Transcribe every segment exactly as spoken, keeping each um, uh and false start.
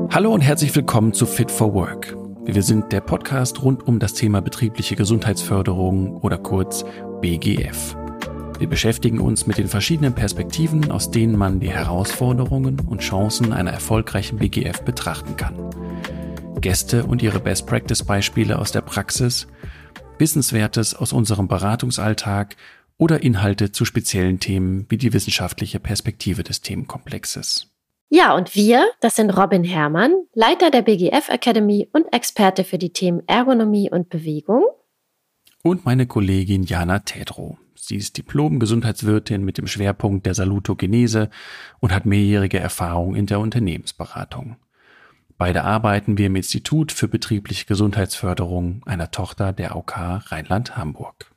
Hallo und herzlich willkommen zu Fit for Work. Wir sind der Podcast rund um das Thema betriebliche Gesundheitsförderung oder kurz B G F. Wir beschäftigen uns mit den verschiedenen Perspektiven, aus denen man die Herausforderungen und Chancen einer erfolgreichen B G F betrachten kann. Gäste und ihre Best-Practice-Beispiele aus der Praxis, Wissenswertes aus unserem Beratungsalltag oder Inhalte zu speziellen Themen wie die wissenschaftliche Perspektive des Themenkomplexes. Ja, und wir, das sind Robin Herrmann, Leiter der B G F Academy und Experte für die Themen Ergonomie und Bewegung. Und meine Kollegin Jana Tedrow. Sie ist Diplom-Gesundheitswirtin mit dem Schwerpunkt der Salutogenese und hat mehrjährige Erfahrung in der Unternehmensberatung. Beide arbeiten wir im Institut für betriebliche Gesundheitsförderung, einer Tochter der A O K Rheinland-Hamburg.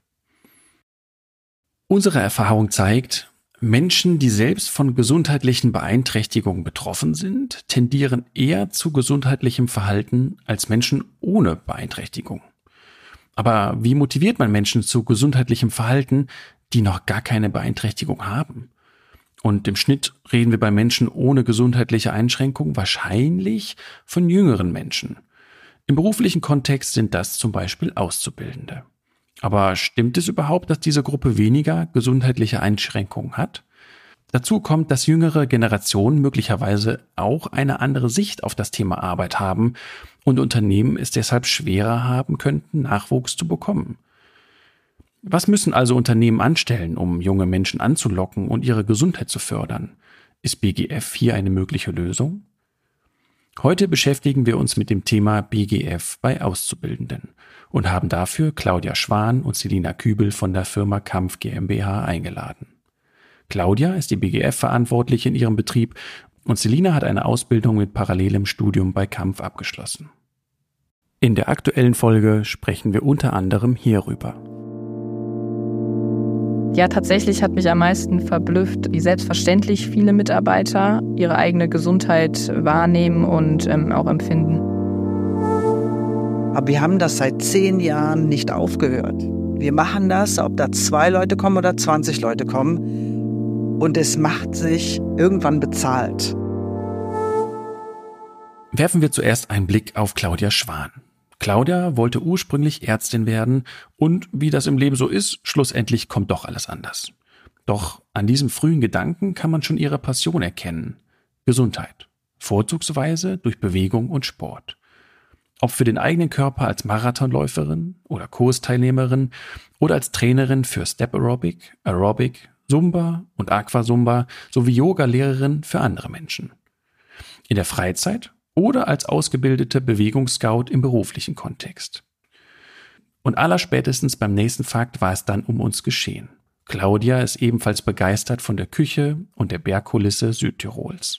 Unsere Erfahrung zeigt, Menschen, die selbst von gesundheitlichen Beeinträchtigungen betroffen sind, tendieren eher zu gesundheitlichem Verhalten als Menschen ohne Beeinträchtigung. Aber wie motiviert man Menschen zu gesundheitlichem Verhalten, die noch gar keine Beeinträchtigung haben? Und im Schnitt reden wir bei Menschen ohne gesundheitliche Einschränkung wahrscheinlich von jüngeren Menschen. Im beruflichen Kontext sind das zum Beispiel Auszubildende. Aber stimmt es überhaupt, dass diese Gruppe weniger gesundheitliche Einschränkungen hat? Dazu kommt, dass jüngere Generationen möglicherweise auch eine andere Sicht auf das Thema Arbeit haben und Unternehmen es deshalb schwerer haben könnten, Nachwuchs zu bekommen. Was müssen also Unternehmen anstellen, um junge Menschen anzulocken und ihre Gesundheit zu fördern? Ist B G F hier eine mögliche Lösung? Heute beschäftigen wir uns mit dem Thema B G F bei Auszubildenden und haben dafür Claudia Schwan und Selina Kübel von der Firma Kampf GmbH eingeladen. Claudia ist die B G F-Verantwortliche in ihrem Betrieb und Selina hat eine Ausbildung mit parallelem Studium bei Kampf abgeschlossen. In der aktuellen Folge sprechen wir unter anderem hierüber. Ja, tatsächlich hat mich am meisten verblüfft, wie selbstverständlich viele Mitarbeiter ihre eigene Gesundheit wahrnehmen und ähm, auch empfinden. Aber wir haben das seit zehn Jahren nicht aufgehört. Wir machen das, ob da zwei Leute kommen oder zwanzig Leute kommen. Und es macht sich irgendwann bezahlt. Werfen wir zuerst einen Blick auf Claudia Schwan. Claudia wollte ursprünglich Ärztin werden und wie das im Leben so ist, schlussendlich kommt doch alles anders. Doch an diesem frühen Gedanken kann man schon ihre Passion erkennen. Gesundheit. Vorzugsweise durch Bewegung und Sport. Ob für den eigenen Körper als Marathonläuferin oder Kursteilnehmerin oder als Trainerin für Step Aerobic, Aerobic, Zumba und Aquazumba sowie Yoga-Lehrerin für andere Menschen. In der Freizeit oder als ausgebildete Bewegungsscout im beruflichen Kontext. Und allerspätestens beim nächsten Fakt war es dann um uns geschehen. Claudia ist ebenfalls begeistert von der Küche und der Bergkulisse Südtirols.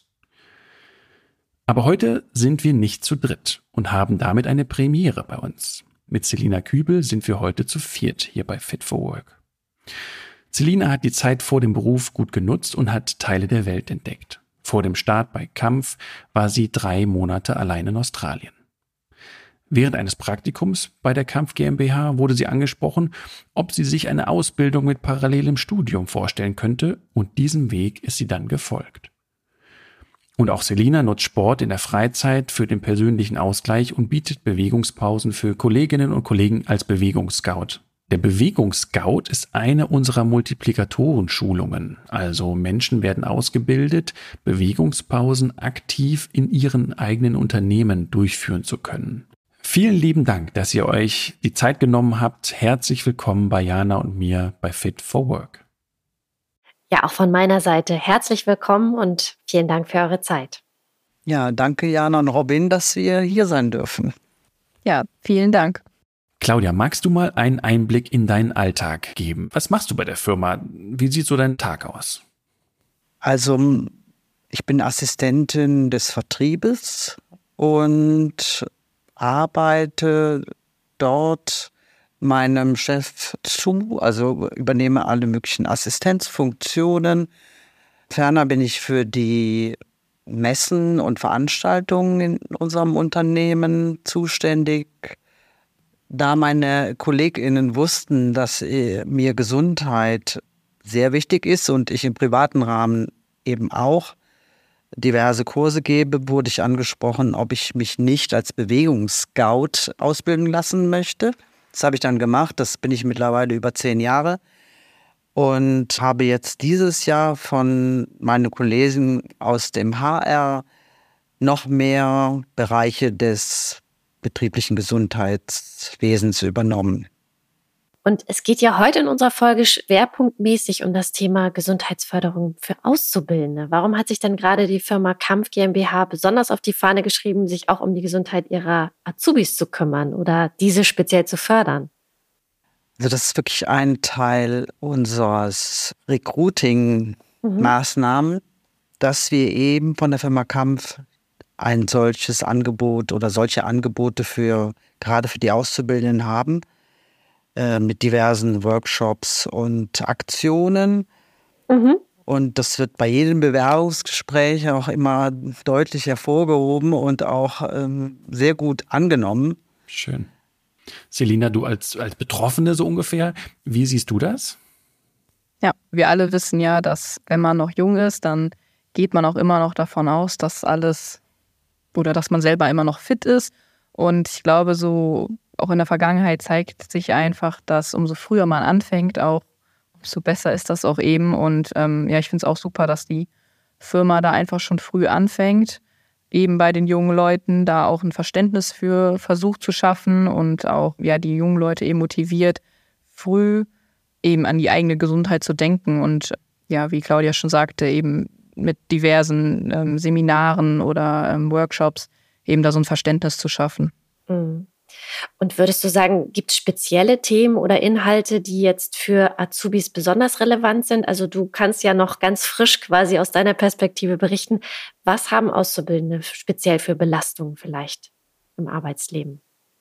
Aber heute sind wir nicht zu dritt und haben damit eine Premiere bei uns. Mit Selina Kübel sind wir heute zu viert hier bei Fit for Work. Selina hat die Zeit vor dem Beruf gut genutzt und hat Teile der Welt entdeckt. Vor dem Start bei Kampf war sie drei Monate allein in Australien. Während eines Praktikums bei der Kampf GmbH wurde sie angesprochen, ob sie sich eine Ausbildung mit parallelem Studium vorstellen könnte, und diesem Weg ist sie dann gefolgt. Und auch Selina nutzt Sport in der Freizeit für den persönlichen Ausgleich und bietet Bewegungspausen für Kolleginnen und Kollegen als Bewegungsscout. Der Bewegungsscout ist eine unserer Multiplikatoren-Schulungen, also Menschen werden ausgebildet, Bewegungspausen aktiv in ihren eigenen Unternehmen durchführen zu können. Vielen lieben Dank, dass ihr euch die Zeit genommen habt. Herzlich willkommen bei Jana und mir bei Fit for Work. Ja, auch von meiner Seite herzlich willkommen und vielen Dank für eure Zeit. Ja, danke Jana und Robin, dass wir hier sein dürfen. Ja, vielen Dank. Claudia, magst du mal einen Einblick in deinen Alltag geben? Was machst du bei der Firma? Wie sieht so dein Tag aus? Also, ich bin Assistentin des Vertriebes und arbeite dort meinem Chef zu, also übernehme alle möglichen Assistenzfunktionen. Ferner bin ich für die Messen und Veranstaltungen in unserem Unternehmen zuständig. Da meine KollegInnen wussten, dass mir Gesundheit sehr wichtig ist und ich im privaten Rahmen eben auch, diverse Kurse gebe, wurde ich angesprochen, ob ich mich nicht als Bewegungsscout ausbilden lassen möchte. Das habe ich dann gemacht, das bin ich mittlerweile über zehn Jahre und habe jetzt dieses Jahr von meinen Kollegen aus dem H R noch mehr Bereiche des betrieblichen Gesundheitswesens übernommen. Und es geht ja heute in unserer Folge schwerpunktmäßig um das Thema Gesundheitsförderung für Auszubildende. Warum hat sich denn gerade die Firma Kampf GmbH besonders auf die Fahne geschrieben, sich auch um die Gesundheit ihrer Azubis zu kümmern oder diese speziell zu fördern? Also das ist wirklich ein Teil unseres Recruiting-Maßnahmen, mhm. dass wir eben von der Firma Kampf ein solches Angebot oder solche Angebote für gerade für die Auszubildenden haben, äh, mit diversen Workshops und Aktionen. Mhm. Und das wird bei jedem Bewerbungsgespräch auch immer deutlich hervorgehoben und auch ähm, sehr gut angenommen. Schön. Selina, du als, als Betroffene so ungefähr, wie siehst du das? Ja, wir alle wissen ja, dass wenn man noch jung ist, dann geht man auch immer noch davon aus, dass alles oder dass man selber immer noch fit ist. Und ich glaube, so auch in der Vergangenheit zeigt sich einfach, dass umso früher man anfängt, auch umso besser ist das auch eben. Und ähm, ja, ich finde es auch super, dass die Firma da einfach schon früh anfängt, eben bei den jungen Leuten da auch ein Verständnis für versucht zu schaffen und auch ja die jungen Leute eben motiviert, früh eben an die eigene Gesundheit zu denken und ja, wie Claudia schon sagte, eben mit diversen ähm, Seminaren oder ähm, Workshops eben da so ein Verständnis zu schaffen. Mhm. Und würdest du sagen, gibt es spezielle Themen oder Inhalte, die jetzt für Azubis besonders relevant sind? Also du kannst ja noch ganz frisch quasi aus deiner Perspektive berichten. Was haben Auszubildende speziell für Belastungen vielleicht im Arbeitsleben?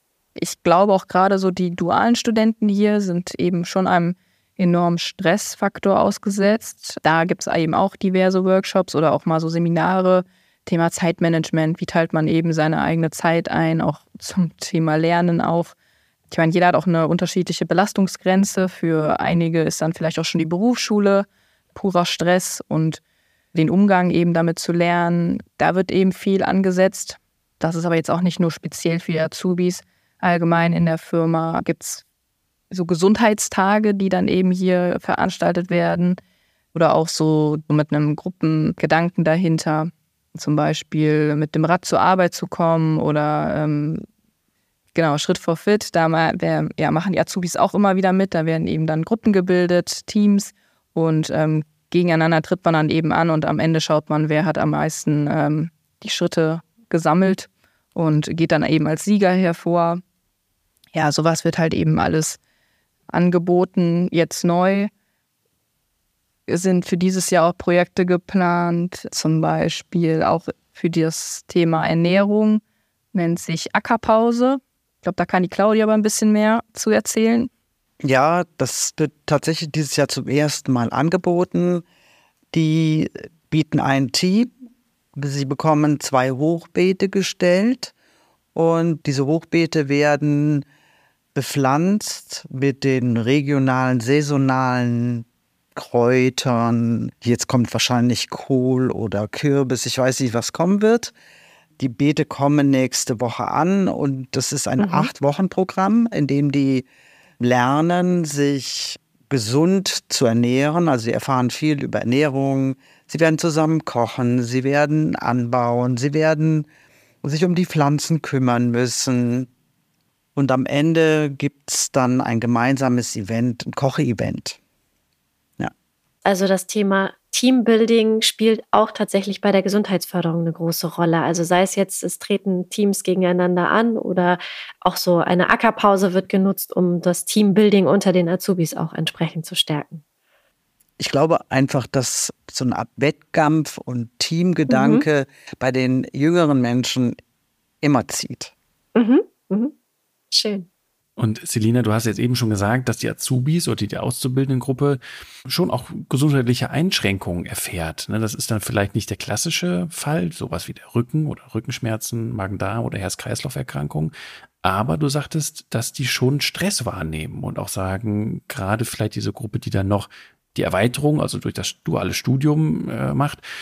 Ich glaube auch gerade so die dualen Studenten hier sind eben schon einem enormen Stressfaktor ausgesetzt. Da gibt es eben auch diverse Workshops oder auch mal so Seminare, Thema Zeitmanagement, wie teilt man eben seine eigene Zeit ein, auch zum Thema Lernen auch. Ich meine, jeder hat auch eine unterschiedliche Belastungsgrenze. Für einige ist dann vielleicht auch schon die Berufsschule purer Stress und den Umgang eben damit zu lernen. Da wird eben viel angesetzt. Das ist aber jetzt auch nicht nur speziell für die Azubis. Allgemein in der Firma gibt es so Gesundheitstage, die dann eben hier veranstaltet werden oder auch so mit einem Gruppengedanken dahinter. Zum Beispiel mit dem Rad zur Arbeit zu kommen oder ähm, genau, Schritt for Fit, da mal, wer, ja, machen die Azubis auch immer wieder mit. Da werden eben dann Gruppen gebildet, Teams und ähm, gegeneinander tritt man dann eben an und am Ende schaut man, wer hat am meisten ähm, die Schritte gesammelt und geht dann eben als Sieger hervor. Ja, sowas wird halt eben alles angeboten, jetzt neu. Sind für dieses Jahr auch Projekte geplant, zum Beispiel auch für das Thema Ernährung, nennt sich Ackerpause. Ich glaube, da kann die Claudia aber ein bisschen mehr zu erzählen. Ja, das wird tatsächlich dieses Jahr zum ersten Mal angeboten. Die bieten ein Team. Sie bekommen zwei Hochbeete gestellt und diese Hochbeete werden bepflanzt mit den regionalen, saisonalen Kräutern. Jetzt kommt wahrscheinlich Kohl oder Kürbis. Ich weiß nicht, was kommen wird. Die Beete kommen nächste Woche an und das ist ein mhm. Acht-Wochen-Programm, in dem die lernen, sich gesund zu ernähren. Also sie erfahren viel über Ernährung. Sie werden zusammen kochen, sie werden anbauen, sie werden sich um die Pflanzen kümmern müssen. Und am Ende gibt es dann ein gemeinsames Event, ein Koche-Event. Ja. Also das Thema Teambuilding spielt auch tatsächlich bei der Gesundheitsförderung eine große Rolle. Also sei es jetzt, es treten Teams gegeneinander an oder auch so eine Ackerpause wird genutzt, um das Teambuilding unter den Azubis auch entsprechend zu stärken. Ich glaube einfach, dass so eine Art Wettkampf und Teamgedanke mhm. bei den jüngeren Menschen immer zieht. Mhm. Mhm. Schön. Und Selina, du hast jetzt eben schon gesagt, dass die Azubis oder die Auszubildendengruppe schon auch gesundheitliche Einschränkungen erfährt. Das ist dann vielleicht nicht der klassische Fall, sowas wie der Rücken oder Rückenschmerzen, Magen-Darm oder Herz-Kreislauf-Erkrankungen. Aber du sagtest, dass die schon Stress wahrnehmen und auch sagen, gerade vielleicht diese Gruppe, die dann noch die Erweiterung, also durch das duale Studium äh, macht,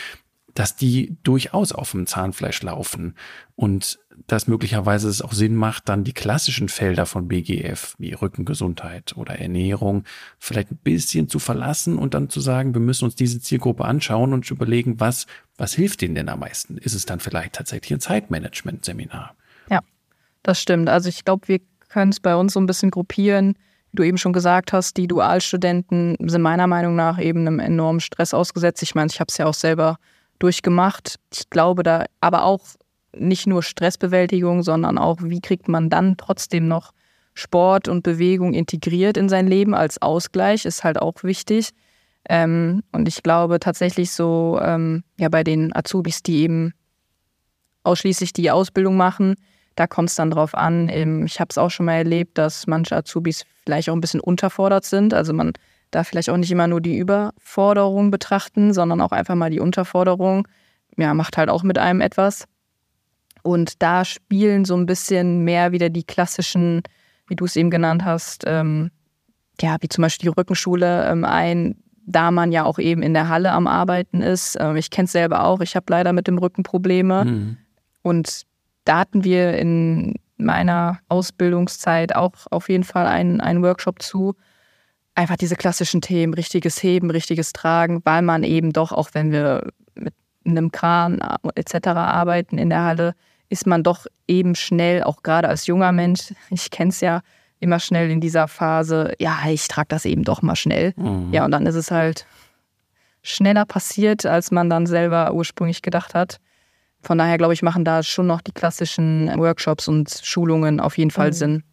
dass die durchaus auf dem Zahnfleisch laufen und dass möglicherweise es auch Sinn macht, dann die klassischen Felder von B G F wie Rückengesundheit oder Ernährung vielleicht ein bisschen zu verlassen und dann zu sagen, wir müssen uns diese Zielgruppe anschauen und überlegen, was, was hilft denen denn am meisten? Ist es dann vielleicht tatsächlich ein Zeitmanagement-Seminar? Ja, das stimmt. Also ich glaube, wir können es bei uns so ein bisschen gruppieren. Wie du eben schon gesagt hast, die Dualstudenten sind meiner Meinung nach eben einem enormen Stress ausgesetzt. Ich meine, ich habe es ja auch selber durchgemacht. Ich glaube da aber auch nicht nur Stressbewältigung, sondern auch, wie kriegt man dann trotzdem noch Sport und Bewegung integriert in sein Leben als Ausgleich, ist halt auch wichtig. Ähm, und ich glaube tatsächlich so, ähm, ja, bei den Azubis, die eben ausschließlich die Ausbildung machen, da kommt es dann drauf an. Ähm, ich habe es auch schon mal erlebt, dass manche Azubis vielleicht auch ein bisschen unterfordert sind. Also man da vielleicht auch nicht immer nur die Überforderung betrachten, sondern auch einfach mal die Unterforderung. Ja, macht halt auch mit einem etwas. Und da spielen so ein bisschen mehr wieder die klassischen, wie du es eben genannt hast, ähm, ja, wie zum Beispiel die Rückenschule ähm, ein, da man ja auch eben in der Halle am Arbeiten ist. Ähm, ich kenne es selber auch, ich habe leider mit dem Rücken Probleme. Mhm. Und da hatten wir in meiner Ausbildungszeit auch auf jeden Fall einen, einen Workshop zu. Einfach diese klassischen Themen, richtiges Heben, richtiges Tragen, weil man eben doch, auch wenn wir mit einem Kran et cetera arbeiten in der Halle, ist man doch eben schnell, auch gerade als junger Mensch, ich kenne es ja, immer schnell in dieser Phase, ja, ich trage das eben doch mal schnell. Mhm. Ja, und dann ist es halt schneller passiert, als man dann selber ursprünglich gedacht hat. Von daher, glaube ich, machen da schon noch die klassischen Workshops und Schulungen auf jeden Fall mhm. Sinn.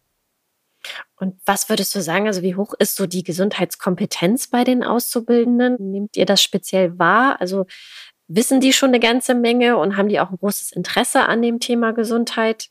Und was würdest du sagen, also wie hoch ist so die Gesundheitskompetenz bei den Auszubildenden? Nehmt ihr das speziell wahr? Also wissen die schon eine ganze Menge und haben die auch ein großes Interesse an dem Thema Gesundheit?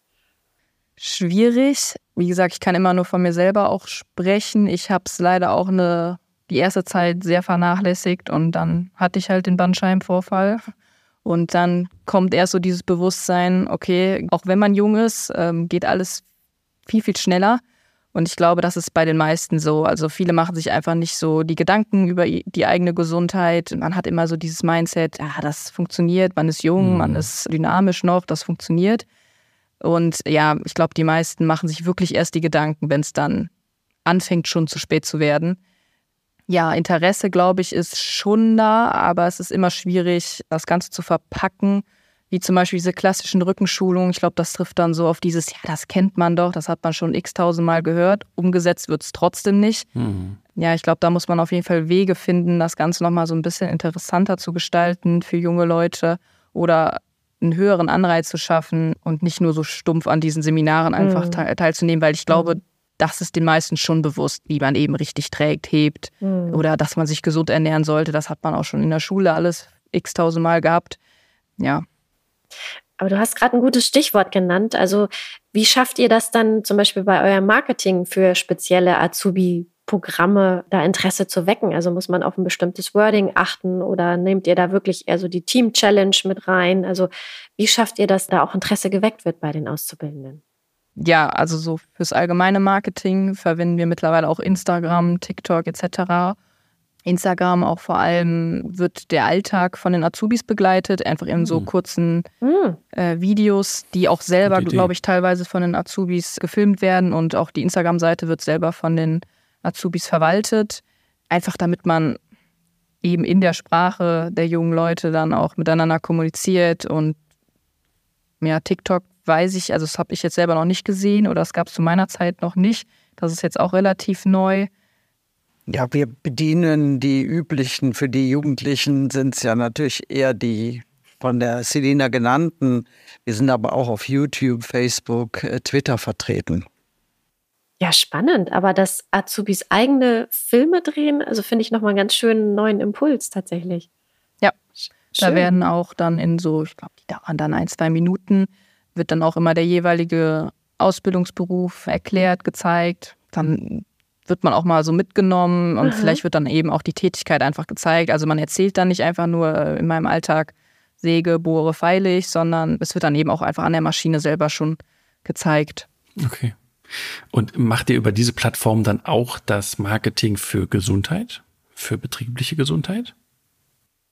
Schwierig. Wie gesagt, ich kann immer nur von mir selber auch sprechen. Ich habe es leider auch eine, die erste Zeit sehr vernachlässigt und dann hatte ich halt den Bandscheibenvorfall. Und dann kommt erst so dieses Bewusstsein, okay, auch wenn man jung ist, geht alles viel, viel schneller. Und ich glaube, das ist bei den meisten so. Also viele machen sich einfach nicht so die Gedanken über die eigene Gesundheit. Man hat immer so dieses Mindset, ah, das funktioniert, man ist jung, mhm. man ist dynamisch noch, das funktioniert. Und ja, ich glaube, die meisten machen sich wirklich erst die Gedanken, wenn es dann anfängt, schon zu spät zu werden. Ja, Interesse, glaube ich, ist schon da, aber es ist immer schwierig, das Ganze zu verpacken. Wie zum Beispiel diese klassischen Rückenschulungen. Ich glaube, das trifft dann so auf dieses, ja, das kennt man doch, das hat man schon x-tausendmal gehört. Umgesetzt wird es trotzdem nicht. Mhm. Ja, ich glaube, da muss man auf jeden Fall Wege finden, das Ganze nochmal so ein bisschen interessanter zu gestalten für junge Leute oder einen höheren Anreiz zu schaffen und nicht nur so stumpf an diesen Seminaren einfach mhm. te- teilzunehmen, weil ich glaube, mhm. das ist den meisten schon bewusst, wie man eben richtig trägt, hebt mhm. oder dass man sich gesund ernähren sollte. Das hat man auch schon in der Schule alles x-tausendmal gehabt. Ja. Aber du hast gerade ein gutes Stichwort genannt. Also wie schafft ihr das dann zum Beispiel bei eurem Marketing für spezielle Azubi-Programme, da Interesse zu wecken? Also muss man auf ein bestimmtes Wording achten oder nehmt ihr da wirklich eher so die Team-Challenge mit rein? Also wie schafft ihr, dass da auch Interesse geweckt wird bei den Auszubildenden? Ja, also so fürs allgemeine Marketing verwenden wir mittlerweile auch Instagram, TikTok et cetera. Instagram auch vor allem wird der Alltag von den Azubis begleitet, einfach in so kurzen mm. äh, Videos, die auch selber, glaube ich, teilweise von den Azubis gefilmt werden und auch die Instagram-Seite wird selber von den Azubis verwaltet. Einfach damit man eben in der Sprache der jungen Leute dann auch miteinander kommuniziert und ja, TikTok weiß ich, also das habe ich jetzt selber noch nicht gesehen oder das gab es zu meiner Zeit noch nicht. Das ist jetzt auch relativ neu. Ja, wir bedienen die üblichen, für die Jugendlichen sind es ja natürlich eher die von der Selina genannten. Wir sind aber auch auf YouTube, Facebook, Twitter vertreten. Ja, spannend. Aber dass Azubis eigene Filme drehen, also finde ich nochmal einen ganz schönen neuen Impuls tatsächlich. Ja, schön. Da werden auch dann in so, ich glaube, die dauern dann ein, zwei Minuten, wird dann auch immer der jeweilige Ausbildungsberuf erklärt, gezeigt. Dann wird man auch mal so mitgenommen und Aha. vielleicht wird dann eben auch die Tätigkeit einfach gezeigt. Also man erzählt dann nicht einfach nur in meinem Alltag säge, bohre, feile ich, sondern es wird dann eben auch einfach an der Maschine selber schon gezeigt. Okay. Und macht ihr über diese Plattform dann auch das Marketing für Gesundheit, für betriebliche Gesundheit?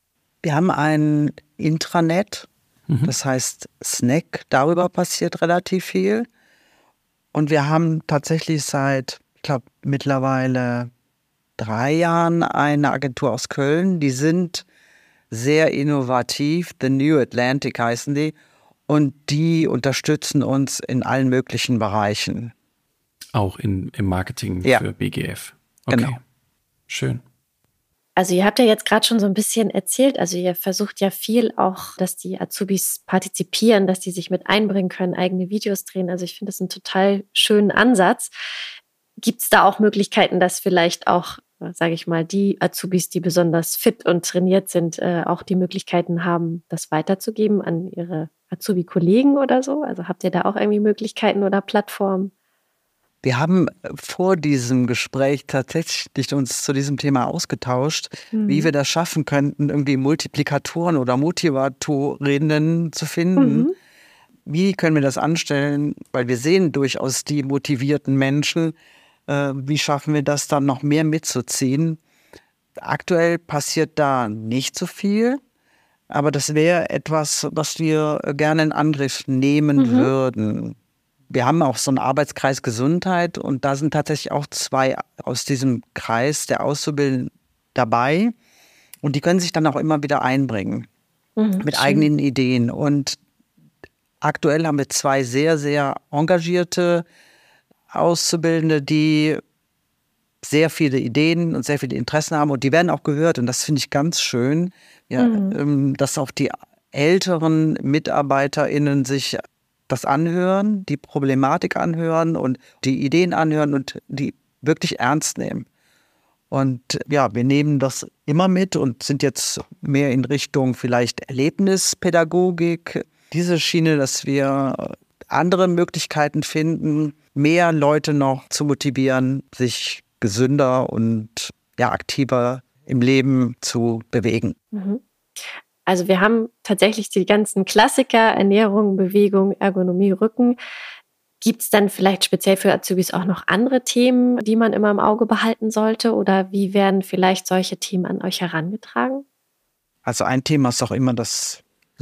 Wir haben ein Intranet, mhm. das heißt Snack, darüber passiert relativ viel. Und wir haben tatsächlich seit, ich glaube, mittlerweile drei Jahren eine Agentur aus Köln. Die sind sehr innovativ, The New Atlantic heißen die. Und die unterstützen uns in allen möglichen Bereichen. Auch in, im Marketing ja. für B G F. Okay. Genau. Schön. Also ihr habt ja jetzt gerade schon so ein bisschen erzählt, also ihr versucht ja viel auch, dass die Azubis partizipieren, dass die sich mit einbringen können, eigene Videos drehen. Also ich finde das einen total schönen Ansatz. Gibt es da auch Möglichkeiten, dass vielleicht auch, sage ich mal, die Azubis, die besonders fit und trainiert sind, äh, auch die Möglichkeiten haben, das weiterzugeben an ihre Azubi-Kollegen oder so? Also habt ihr da auch irgendwie Möglichkeiten oder Plattformen? Wir haben vor diesem Gespräch tatsächlich uns zu diesem Thema ausgetauscht, mhm. wie wir das schaffen könnten, irgendwie Multiplikatoren oder Motivatorinnen zu finden. Mhm. Wie können wir das anstellen? Weil wir sehen durchaus die motivierten Menschen. Äh, wie schaffen wir das dann noch mehr mitzuziehen? Aktuell passiert da nicht so viel, aber das wäre etwas, was wir gerne in Angriff nehmen mhm. würden. Wir haben auch so einen Arbeitskreis Gesundheit und da sind tatsächlich auch zwei aus diesem Kreis der Auszubildenden dabei und die können sich dann auch immer wieder einbringen mhm, mit schön. eigenen Ideen. Und aktuell haben wir zwei sehr, sehr engagierte Auszubildende, die sehr viele Ideen und sehr viele Interessen haben und die werden auch gehört und das finde ich ganz schön, ja, mhm. dass auch die älteren MitarbeiterInnen sich das anhören, die Problematik anhören und die Ideen anhören und die wirklich ernst nehmen. Und ja, wir nehmen das immer mit und sind jetzt mehr in Richtung vielleicht Erlebnispädagogik. Diese Schiene, dass wir andere Möglichkeiten finden, mehr Leute noch zu motivieren, sich gesünder und ja, aktiver im Leben zu bewegen. Mhm. Also wir haben tatsächlich die ganzen Klassiker, Ernährung, Bewegung, Ergonomie, Rücken. Gibt es dann vielleicht speziell für Azubis auch noch andere Themen, die man immer im Auge behalten sollte? Oder wie werden vielleicht solche Themen an euch herangetragen? Also ein Thema ist auch immer das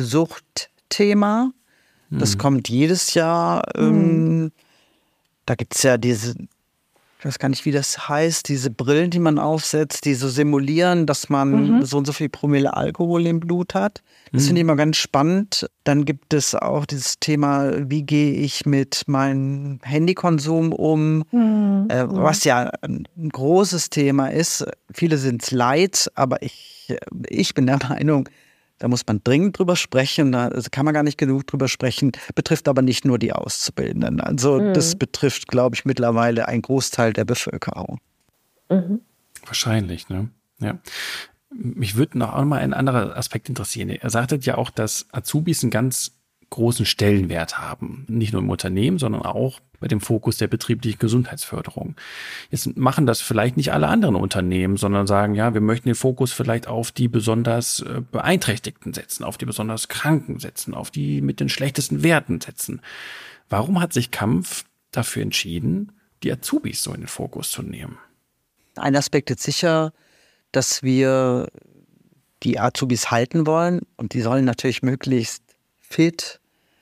Suchtthema. Das hm. kommt jedes Jahr. Hm. Ähm, da gibt es ja diese... Ich weiß gar nicht, wie das heißt, diese Brillen, die man aufsetzt, die so simulieren, dass man mhm. so und so viel Promille Alkohol im Blut hat. Das mhm. finde ich immer ganz spannend. Dann gibt es auch dieses Thema, wie gehe ich mit meinem Handykonsum um, mhm. äh, was ja ein großes Thema ist. Viele sind es leid, aber ich, ich bin der Meinung, da muss man dringend drüber sprechen, da kann man gar nicht genug drüber sprechen, betrifft aber nicht nur die Auszubildenden. Also mhm. das betrifft, glaube ich, mittlerweile einen Großteil der Bevölkerung. Mhm. Wahrscheinlich, ne? Ja. Mich würde noch auch mal ein anderer Aspekt interessieren. Ihr sagtet ja auch, dass Azubis einen ganz großen Stellenwert haben. Nicht nur im Unternehmen, sondern auch bei dem Fokus der betrieblichen Gesundheitsförderung. Jetzt machen das vielleicht nicht alle anderen Unternehmen, sondern sagen, ja, wir möchten den Fokus vielleicht auf die besonders Beeinträchtigten setzen, auf die besonders Kranken setzen, auf die mit den schlechtesten Werten setzen. Warum hat sich Kampf dafür entschieden, die Azubis so in den Fokus zu nehmen? Ein Aspekt ist sicher, dass wir die Azubis halten wollen und die sollen natürlich möglichst fit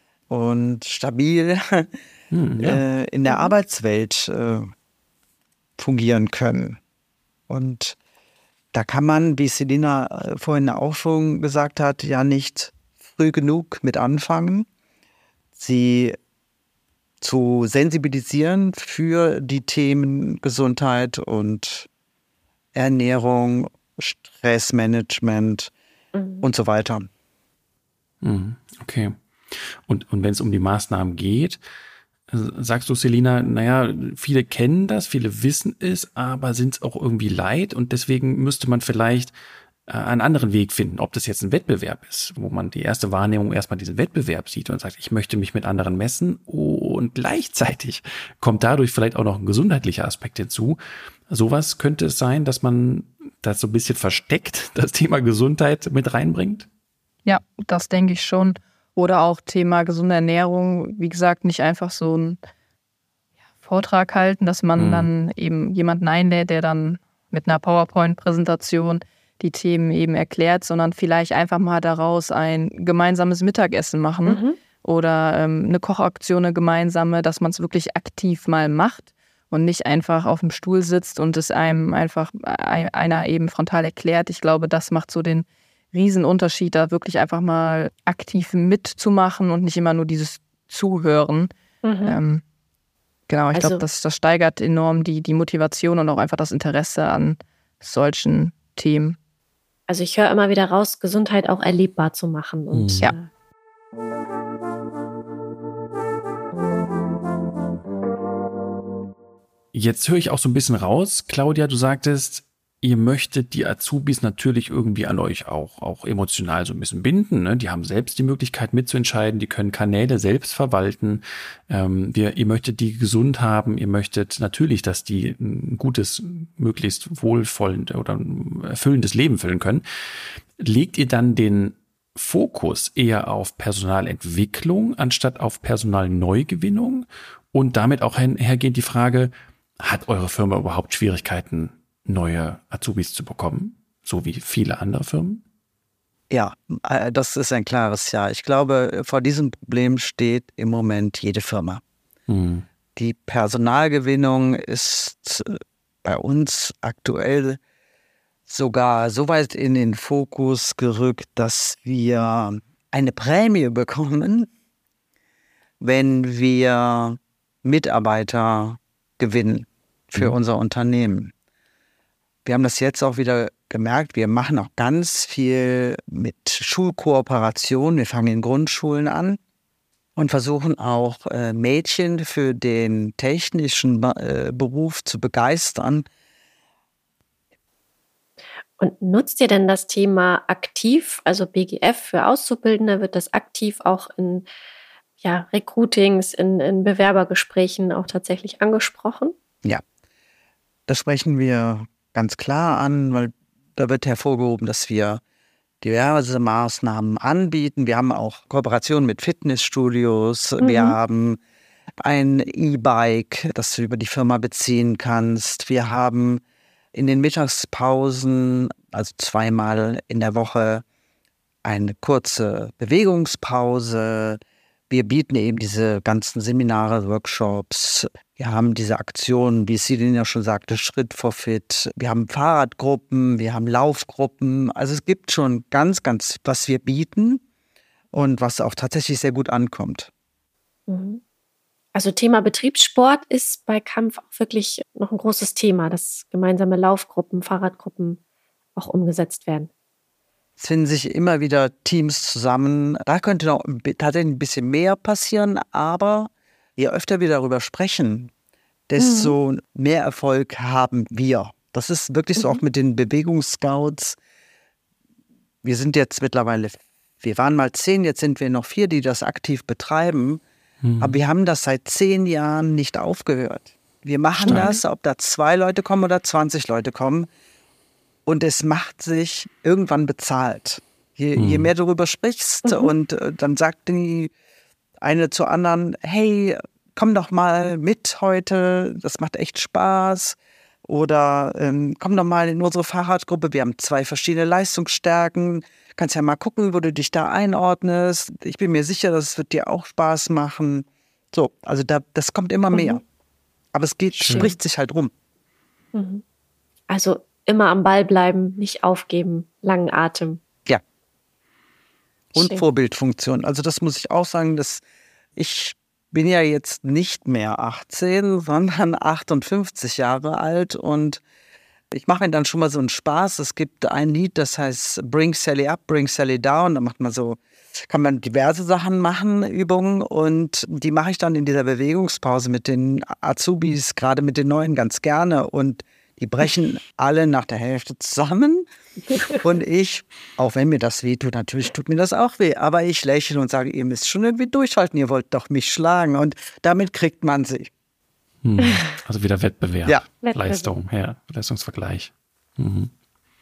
und stabil hm, ja. äh, in der Arbeitswelt äh, fungieren können. Und da kann man, wie Selina äh, vorhin auch schon gesagt hat, ja nicht früh genug mit anfangen, sie zu sensibilisieren für die Themen Gesundheit und Ernährung, Stressmanagement mhm. und so weiter. Okay. Und, und wenn es um die Maßnahmen geht, sagst du, Selina, naja, viele kennen das, viele wissen es, aber sind es auch irgendwie leid und deswegen müsste man vielleicht äh, einen anderen Weg finden, ob das jetzt ein Wettbewerb ist, wo man die erste Wahrnehmung erstmal diesen Wettbewerb sieht und sagt, ich möchte mich mit anderen messen und gleichzeitig kommt dadurch vielleicht auch noch ein gesundheitlicher Aspekt hinzu. Sowas könnte es sein, dass man das so ein bisschen versteckt, das Thema Gesundheit mit reinbringt? Ja, das denke ich schon. Oder auch Thema gesunde Ernährung, wie gesagt, nicht einfach so einen Vortrag halten, dass man mhm. dann eben jemanden einlädt, der dann mit einer PowerPoint-Präsentation die Themen eben erklärt, sondern vielleicht einfach mal daraus ein gemeinsames Mittagessen machen mhm. oder ähm, eine Kochaktion, eine gemeinsame, dass man es wirklich aktiv mal macht und nicht einfach auf dem Stuhl sitzt und es einem einfach einer eben frontal erklärt. Ich glaube, das macht so den Riesenunterschied, da wirklich einfach mal aktiv mitzumachen und nicht immer nur dieses Zuhören. Mhm. Ähm, genau, ich also, glaube, das, das steigert enorm die, die Motivation und auch einfach das Interesse an solchen Themen. Also ich höre immer wieder raus, Gesundheit auch erlebbar zu machen. Und, ja. Äh, Jetzt höre ich auch so ein bisschen raus, Claudia, du sagtest, ihr möchtet die Azubis natürlich irgendwie an euch auch, auch emotional so ein bisschen binden. Ne? Die haben selbst die Möglichkeit mitzuentscheiden, die können Kanäle selbst verwalten. Ähm, wir, ihr möchtet die gesund haben, ihr möchtet natürlich, dass die ein gutes, möglichst wohlvollendes oder erfüllendes Leben füllen können. Legt ihr dann den Fokus eher auf Personalentwicklung anstatt auf Personalneugewinnung? Und damit auch einhergehend die Frage, hat eure Firma überhaupt Schwierigkeiten, neue Azubis zu bekommen, so wie viele andere Firmen? Ja, das ist ein klares Ja. Ich glaube, vor diesem Problem steht im Moment jede Firma. Hm. Die Personalgewinnung ist bei uns aktuell sogar so weit in den Fokus gerückt, dass wir eine Prämie bekommen, wenn wir Mitarbeiter gewinnen für mhm. unser Unternehmen. Wir haben das jetzt auch wieder gemerkt, wir machen auch ganz viel mit Schulkooperation. Wir fangen in Grundschulen an und versuchen auch äh, Mädchen für den technischen äh, Beruf zu begeistern. Und nutzt ihr denn das Thema aktiv, also B G F für Auszubildende, wird das aktiv auch in ja, Recruitings, in, in Bewerbergesprächen auch tatsächlich angesprochen? Ja, das sprechen wir ganz klar an, weil da wird hervorgehoben, dass wir diverse Maßnahmen anbieten. Wir haben auch Kooperationen mit Fitnessstudios. Mhm. Wir haben ein E-Bike, das du über die Firma beziehen kannst. Wir haben in den Mittagspausen, also zweimal in der Woche, eine kurze Bewegungspause. Wir bieten eben diese ganzen Seminare, Workshops. Wir haben diese Aktionen, wie Celine ja schon sagte, Schritt for Fit. Wir haben Fahrradgruppen, wir haben Laufgruppen. Also es gibt schon ganz, ganz, was wir bieten und was auch tatsächlich sehr gut ankommt. Also Thema Betriebssport ist bei Kampf auch wirklich noch ein großes Thema, dass gemeinsame Laufgruppen, Fahrradgruppen auch umgesetzt werden. Es finden sich immer wieder Teams zusammen. Da könnte noch tatsächlich ein bisschen mehr passieren, aber je öfter wir darüber sprechen, desto mhm. mehr Erfolg haben wir. Das ist wirklich so mhm. auch mit den Bewegungsscouts. Wir sind jetzt mittlerweile, wir waren mal zehn, jetzt sind wir noch vier, die das aktiv betreiben. Mhm. Aber wir haben das seit zehn Jahren nicht aufgehört. Wir machen Stark. das, ob da zwei Leute kommen oder zwanzig Leute kommen. Und es macht sich irgendwann bezahlt. Je, mhm. je mehr du darüber sprichst mhm. und äh, dann sagt die eine zur anderen, hey, komm doch mal mit heute, das macht echt Spaß. Oder ähm, komm doch mal in unsere Fahrradgruppe, wir haben zwei verschiedene Leistungsstärken. Kannst ja mal gucken, wo du dich da einordnest. Ich bin mir sicher, das wird dir auch Spaß machen. So, also da, das kommt immer mehr. Mhm. Aber es geht, spricht sich halt rum. Mhm. Also immer am Ball bleiben, nicht aufgeben, langen Atem. Ja. Und Schön. Vorbildfunktion. Also das muss ich auch sagen, dass ich bin ja jetzt nicht mehr achtzehn, sondern achtundfünfzig Jahre alt und ich mache mir dann schon mal so einen Spaß. Es gibt ein Lied, das heißt Bring Sally Up, Bring Sally Down. Da macht man so, kann man diverse Sachen machen, Übungen und die mache ich dann in dieser Bewegungspause mit den Azubis, gerade mit den Neuen ganz gerne und die brechen alle nach der Hälfte zusammen und ich, auch wenn mir das weh tut, natürlich tut mir das auch weh, aber ich lächle und sage, ihr müsst schon irgendwie durchhalten, ihr wollt doch mich schlagen und damit kriegt man sie. Hm. Also wieder Wettbewerb, ja. Leistung, ja, Leistungsvergleich. Mhm.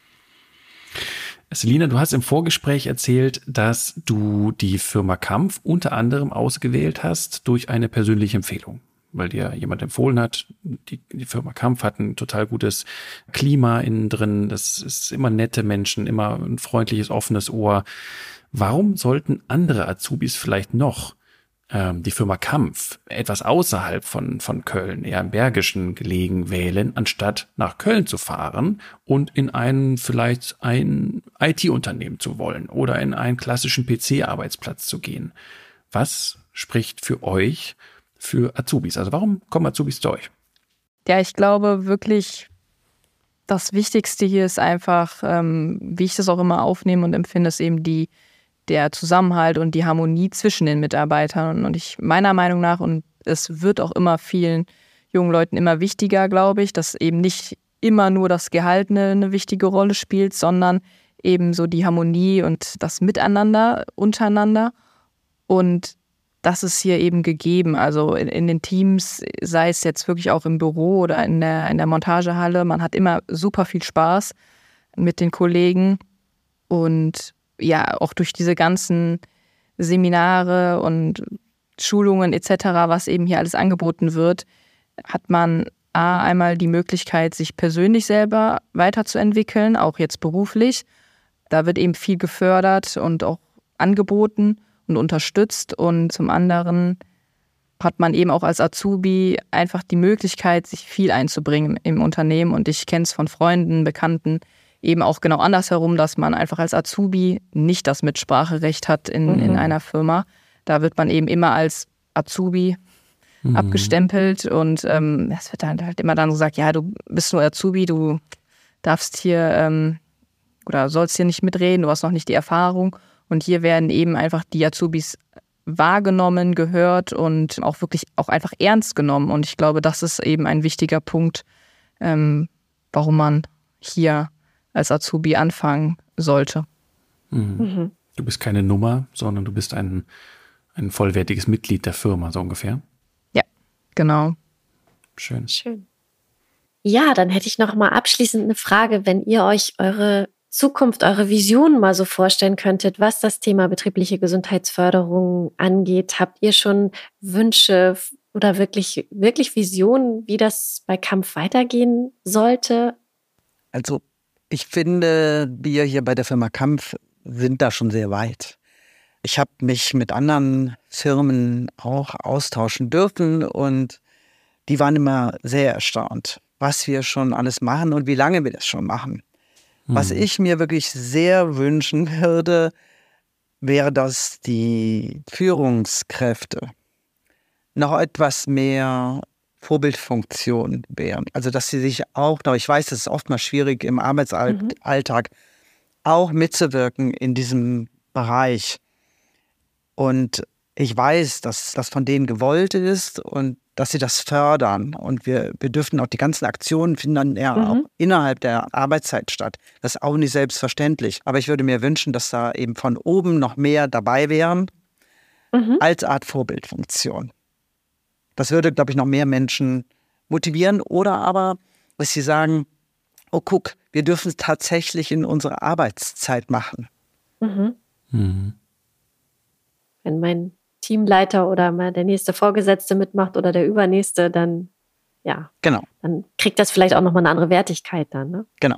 Selina, du hast im Vorgespräch erzählt, dass du die Firma Kampf unter anderem ausgewählt hast durch eine persönliche Empfehlung. weil dir jemand empfohlen hat. Die, die Firma Kampf hat ein total gutes Klima innen drin. Das ist immer nette Menschen, immer ein freundliches, offenes Ohr. Warum sollten andere Azubis vielleicht noch ähm, die Firma Kampf etwas außerhalb von, von Köln, eher im Bergischen gelegen, wählen, anstatt nach Köln zu fahren und in ein vielleicht ein I T-Unternehmen zu wollen oder in einen klassischen P C-Arbeitsplatz zu gehen? Was spricht für euch für Azubis? Also warum kommen Azubis zu euch? Ja, ich glaube wirklich, das Wichtigste hier ist einfach, ähm, wie ich das auch immer aufnehme und empfinde, ist eben die der Zusammenhalt und die Harmonie zwischen den Mitarbeitern. Und ich meiner Meinung nach, und es wird auch immer vielen jungen Leuten immer wichtiger, glaube ich, dass eben nicht immer nur das Gehalt eine, eine wichtige Rolle spielt, sondern eben so die Harmonie und das Miteinander untereinander. Und das ist hier eben gegeben. Also in, in den Teams, sei es jetzt wirklich auch im Büro oder in der, in der Montagehalle, man hat immer super viel Spaß mit den Kollegen. Und ja, auch durch diese ganzen Seminare und Schulungen et cetera, was eben hier alles angeboten wird, hat man A, einmal die Möglichkeit, sich persönlich selber weiterzuentwickeln, auch jetzt beruflich. Da wird eben viel gefördert und auch angeboten und unterstützt. Und zum anderen hat man eben auch als Azubi einfach die Möglichkeit, sich viel einzubringen im Unternehmen. Und ich kenne es von Freunden, Bekannten, eben auch genau andersherum, dass man einfach als Azubi nicht das Mitspracherecht hat in, mhm. in einer Firma. Da wird man eben immer als Azubi mhm. abgestempelt und ähm, es wird dann halt immer dann gesagt, ja, du bist nur Azubi, du darfst hier ähm, oder sollst hier nicht mitreden, du hast noch nicht die Erfahrung. Und hier werden eben einfach die Azubis wahrgenommen, gehört und auch wirklich auch einfach ernst genommen. Und ich glaube, das ist eben ein wichtiger Punkt, ähm, warum man hier als Azubi anfangen sollte. Mhm. Mhm. Du bist keine Nummer, sondern du bist ein, ein vollwertiges Mitglied der Firma, so ungefähr. Ja, genau. Schön. Schön. Ja, dann hätte ich noch mal abschließend eine Frage, wenn ihr euch eure Zukunft, eure Vision mal so vorstellen könntet, was das Thema betriebliche Gesundheitsförderung angeht. Habt ihr schon Wünsche oder wirklich, wirklich Visionen, wie das bei Kampf weitergehen sollte? Also ich finde, wir hier bei der Firma Kampf sind da schon sehr weit. Ich habe mich mit anderen Firmen auch austauschen dürfen und die waren immer sehr erstaunt, was wir schon alles machen und wie lange wir das schon machen. Hm. Was ich mir wirklich sehr wünschen würde, wäre, dass die Führungskräfte noch etwas mehr Vorbildfunktion wären. Also dass sie sich auch, ich weiß, es ist oftmals schwierig im Arbeitsalltag, mhm. auch mitzuwirken in diesem Bereich. Und ich weiß, dass das von denen gewollt ist und dass sie das fördern. Und wir, wir dürfen auch die ganzen Aktionen finden dann eher mhm. auch innerhalb der Arbeitszeit statt. Das ist auch nicht selbstverständlich. Aber ich würde mir wünschen, dass da eben von oben noch mehr dabei wären, mhm. als Art Vorbildfunktion. Das würde, glaube ich, noch mehr Menschen motivieren. Oder aber, dass sie sagen, oh guck, wir dürfen es tatsächlich in unserer Arbeitszeit machen. Mhm. Mhm. Wenn mein Teamleiter oder mal der nächste Vorgesetzte mitmacht oder der übernächste, dann, ja, genau. Dann kriegt das vielleicht auch nochmal eine andere Wertigkeit dann. Ne? Genau.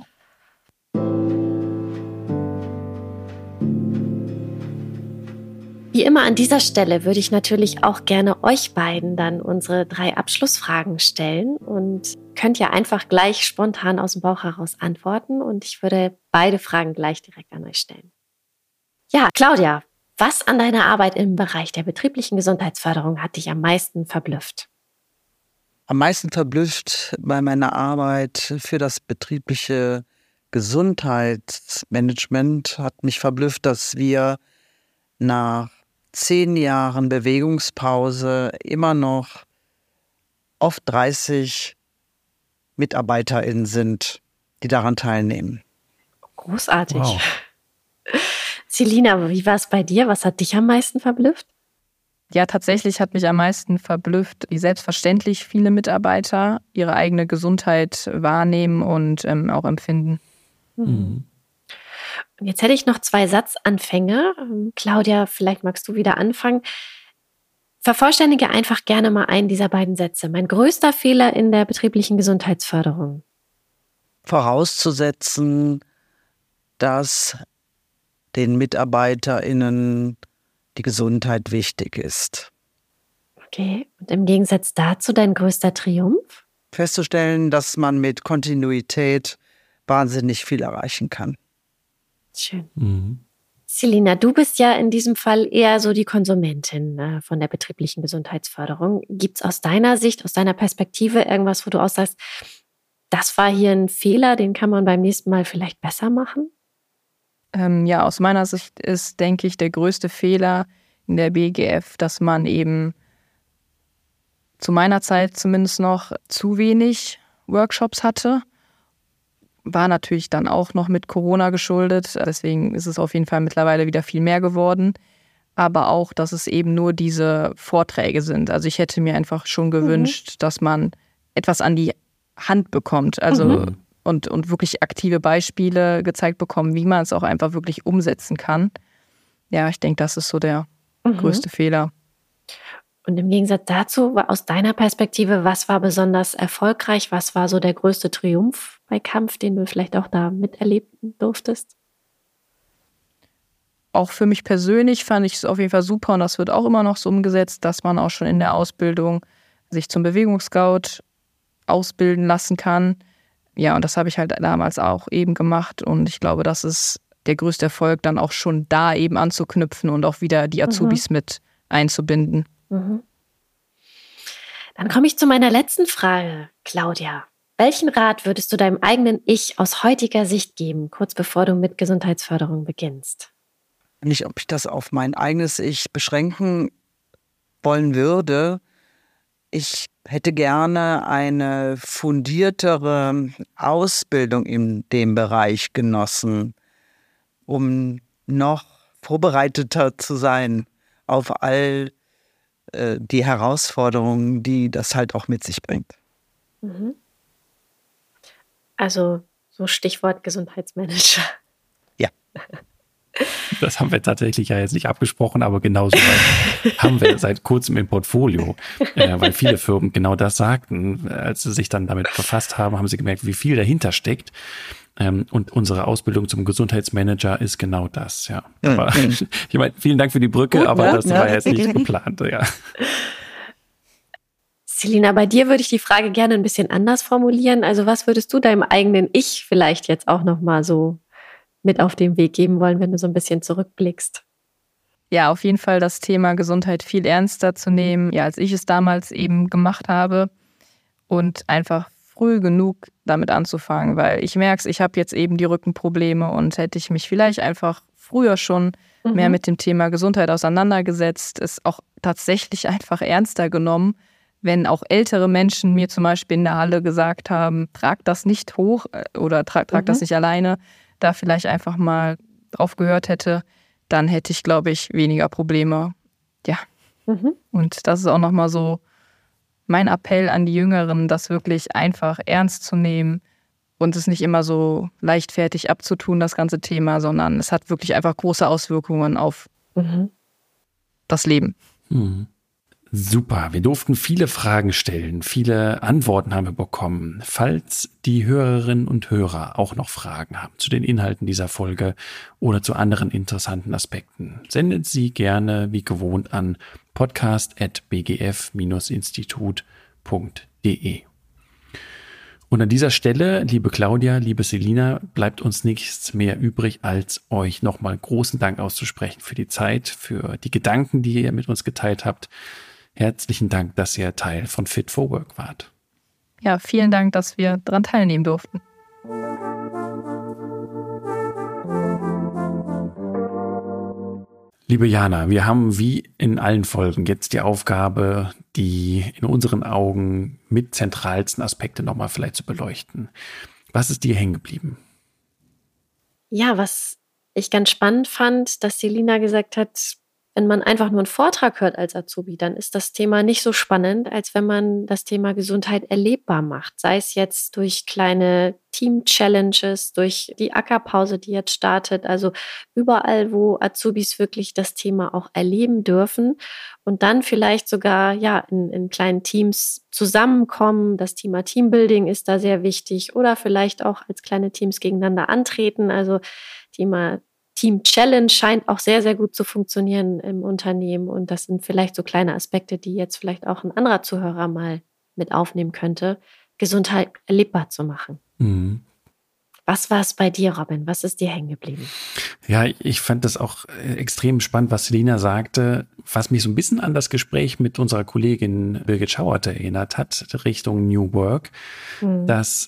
Wie immer an dieser Stelle würde ich natürlich auch gerne euch beiden dann unsere drei Abschlussfragen stellen und könnt ja einfach gleich spontan aus dem Bauch heraus antworten und ich würde beide Fragen gleich direkt an euch stellen. Ja, Claudia, was an deiner Arbeit im Bereich der betrieblichen Gesundheitsförderung hat dich am meisten verblüfft? Am meisten verblüfft bei meiner Arbeit für das betriebliche Gesundheitsmanagement hat mich verblüfft, dass wir nach zehn Jahren Bewegungspause immer noch oft dreißig MitarbeiterInnen sind, die daran teilnehmen. Großartig. Wow. Selina, wie war es bei dir? Was hat dich am meisten verblüfft? Ja, tatsächlich hat mich am meisten verblüfft, wie selbstverständlich viele Mitarbeiter ihre eigene Gesundheit wahrnehmen und ähm, auch empfinden. Mhm. Und jetzt hätte ich noch zwei Satzanfänge. Claudia, vielleicht magst du wieder anfangen. Vervollständige einfach gerne mal einen dieser beiden Sätze. Mein größter Fehler in der betrieblichen Gesundheitsförderung. Vorauszusetzen, dass den MitarbeiterInnen die Gesundheit wichtig ist. Okay, und im Gegensatz dazu dein größter Triumph? Festzustellen, dass man mit Kontinuität wahnsinnig viel erreichen kann. Schön. Mhm. Selina, du bist ja in diesem Fall eher so die Konsumentin äh, von der betrieblichen Gesundheitsförderung. Gibt es aus deiner Sicht, aus deiner Perspektive irgendwas, wo du auch sagst, das war hier ein Fehler, den kann man beim nächsten Mal vielleicht besser machen? Ähm, ja, aus meiner Sicht ist, denke ich, der größte Fehler in der B G F, dass man eben zu meiner Zeit zumindest noch zu wenig Workshops hatte. War natürlich dann auch noch mit Corona geschuldet, deswegen ist es auf jeden Fall mittlerweile wieder viel mehr geworden. Aber auch, dass es eben nur diese Vorträge sind. Also ich hätte mir einfach schon gewünscht, mhm. dass man etwas an die Hand bekommt. Also mhm. und, und wirklich aktive Beispiele gezeigt bekommen, wie man es auch einfach wirklich umsetzen kann. Ja, ich denke, das ist so der mhm. größte Fehler. Und im Gegensatz dazu, aus deiner Perspektive, was war besonders erfolgreich? Was war so der größte Triumph bei Kampf, den du vielleicht auch da miterleben durftest? Auch für mich persönlich fand ich es auf jeden Fall super und das wird auch immer noch so umgesetzt, dass man auch schon in der Ausbildung sich zum Bewegungsscout ausbilden lassen kann. Ja, und das habe ich halt damals auch eben gemacht und ich glaube, das ist der größte Erfolg, dann auch schon da eben anzuknüpfen und auch wieder die Azubis mhm. mit einzubinden. Mhm. Dann komme ich zu meiner letzten Frage, Claudia. Welchen Rat würdest du deinem eigenen Ich aus heutiger Sicht geben, kurz bevor du mit Gesundheitsförderung beginnst? Nicht, ob ich das auf mein eigenes Ich beschränken wollen würde. Ich hätte gerne eine fundiertere Ausbildung in dem Bereich genossen, um noch vorbereiteter zu sein auf all äh, die Herausforderungen, die das halt auch mit sich bringt. Mhm. Also so Stichwort Gesundheitsmanager. Ja. Das haben wir tatsächlich ja jetzt nicht abgesprochen, aber genauso weit haben wir seit kurzem im Portfolio, äh, weil viele Firmen genau das sagten. Als sie sich dann damit befasst haben, haben sie gemerkt, wie viel dahinter steckt. Ähm, und unsere Ausbildung zum Gesundheitsmanager ist genau das, ja. Mhm. Aber, ich meine, vielen Dank für die Brücke, Gut, aber ja, das ja. war jetzt nicht geplant, ja. Selina, bei dir würde ich die Frage gerne ein bisschen anders formulieren. Also was würdest du deinem eigenen Ich vielleicht jetzt auch nochmal so mit auf den Weg geben wollen, wenn du so ein bisschen zurückblickst? Ja, auf jeden Fall das Thema Gesundheit viel ernster zu nehmen, ja, als ich es damals eben gemacht habe und einfach früh genug damit anzufangen, weil ich merke es, ich habe jetzt eben die Rückenprobleme und hätte ich mich vielleicht einfach früher schon mhm. mehr mit dem Thema Gesundheit auseinandergesetzt, es auch tatsächlich einfach ernster genommen, wenn auch ältere Menschen mir zum Beispiel in der Halle gesagt haben, trag das nicht hoch oder trag, trag mhm. das nicht alleine, da vielleicht einfach mal drauf gehört hätte, dann hätte ich, glaube ich, weniger Probleme. Ja. Mhm. Und das ist auch nochmal so mein Appell an die Jüngeren, das wirklich einfach ernst zu nehmen und es nicht immer so leichtfertig abzutun, das ganze Thema, sondern es hat wirklich einfach große Auswirkungen auf mhm. das Leben. Mhm. Super, wir durften viele Fragen stellen, viele Antworten haben wir bekommen. Falls die Hörerinnen und Hörer auch noch Fragen haben zu den Inhalten dieser Folge oder zu anderen interessanten Aspekten, sendet sie gerne wie gewohnt an podcast at b g f Bindestrich institut punkt d e. Und an dieser Stelle, liebe Claudia, liebe Selina, bleibt uns nichts mehr übrig, als euch nochmal großen Dank auszusprechen für die Zeit, für die Gedanken, die ihr mit uns geteilt habt. Herzlichen Dank, dass ihr Teil von Fit for Work wart. Ja, vielen Dank, dass wir daran teilnehmen durften. Liebe Jana, wir haben wie in allen Folgen jetzt die Aufgabe, die in unseren Augen mit zentralsten Aspekte nochmal vielleicht zu beleuchten. Was ist dir hängen geblieben? Ja, was ich ganz spannend fand, dass Selina gesagt hat, wenn man einfach nur einen Vortrag hört als Azubi, dann ist das Thema nicht so spannend, als wenn man das Thema Gesundheit erlebbar macht. Sei es jetzt durch kleine Team-Challenges, durch die Ackerpause, die jetzt startet. Also überall, wo Azubis wirklich das Thema auch erleben dürfen und dann vielleicht sogar ja in, in kleinen Teams zusammenkommen. Das Thema Teambuilding ist da sehr wichtig oder vielleicht auch als kleine Teams gegeneinander antreten. Also Thema Team Challenge scheint auch sehr, sehr gut zu funktionieren im Unternehmen. Und das sind vielleicht so kleine Aspekte, die jetzt vielleicht auch ein anderer Zuhörer mal mit aufnehmen könnte, Gesundheit erlebbar zu machen. Mhm. Was war es bei dir, Robin? Was ist dir hängen geblieben? Ja, ich fand das auch extrem spannend, was Selina sagte, was mich so ein bisschen an das Gespräch mit unserer Kollegin Birgit Schauert erinnert hat, Richtung New Work. Mhm. Dass,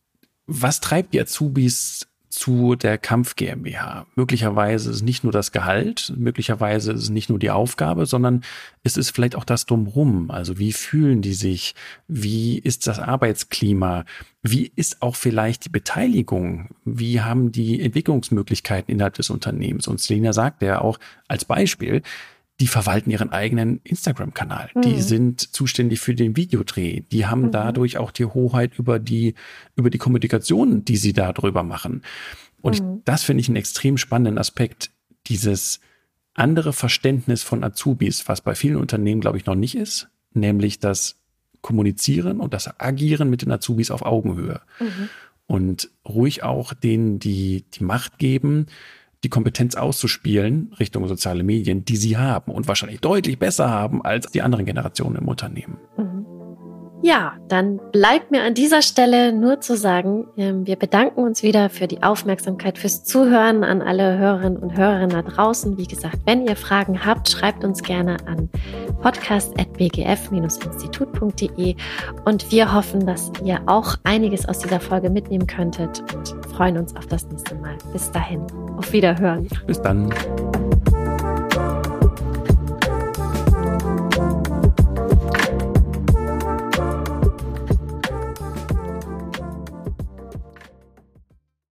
was treibt die Azubis zu der Kampf GmbH? Möglicherweise ist es nicht nur das Gehalt, möglicherweise ist es nicht nur die Aufgabe, sondern es ist vielleicht auch das Drumherum. Also wie fühlen die sich? Wie ist das Arbeitsklima? Wie ist auch vielleicht die Beteiligung? Wie haben die Entwicklungsmöglichkeiten innerhalb des Unternehmens? Und Selina sagt ja auch als Beispiel, die verwalten ihren eigenen Instagram-Kanal. Mhm. Die sind zuständig für den Videodreh. Die haben mhm. dadurch auch die Hoheit über die, über die Kommunikation, die sie darüber machen. Und mhm. ich, das finde ich einen extrem spannenden Aspekt, dieses andere Verständnis von Azubis, was bei vielen Unternehmen, glaube ich, noch nicht ist, nämlich das Kommunizieren und das Agieren mit den Azubis auf Augenhöhe. Mhm. Und ruhig auch denen die, die Macht geben, die Kompetenz auszuspielen Richtung soziale Medien, die sie haben und wahrscheinlich deutlich besser haben als die anderen Generationen im Unternehmen. Ja, dann bleibt mir an dieser Stelle nur zu sagen, wir bedanken uns wieder für die Aufmerksamkeit, fürs Zuhören an alle Hörerinnen und Hörer da draußen. Wie gesagt, wenn ihr Fragen habt, schreibt uns gerne an podcast at b g f dash institut punkt d e und wir hoffen, dass ihr auch einiges aus dieser Folge mitnehmen könntet und freuen uns auf das nächste Mal. Bis dahin, auf Wiederhören. Bis dann.